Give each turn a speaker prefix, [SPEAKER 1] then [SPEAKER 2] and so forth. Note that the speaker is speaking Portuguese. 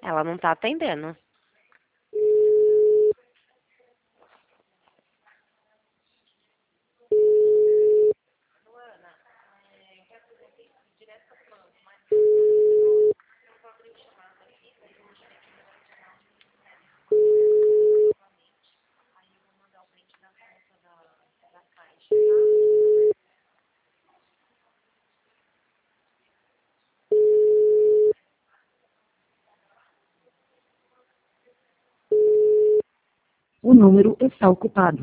[SPEAKER 1] Ela não tá atendendo.
[SPEAKER 2] O número está ocupado.